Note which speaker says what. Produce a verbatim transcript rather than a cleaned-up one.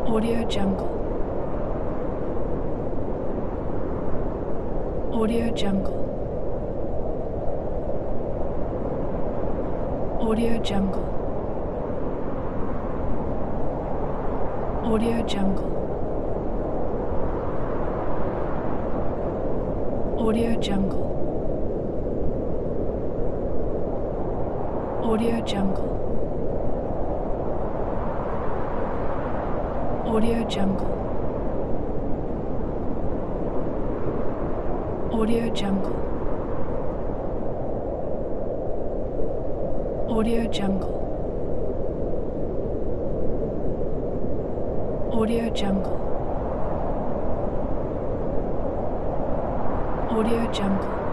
Speaker 1: Audio Jungle. Audio Jungle. Audio Jungle. Audio Jungle. Audio Jungle. Audio Jungle. Audio Jungle. Audio Jungle. Audio Jungle. Audio Jungle. Audio Jungle.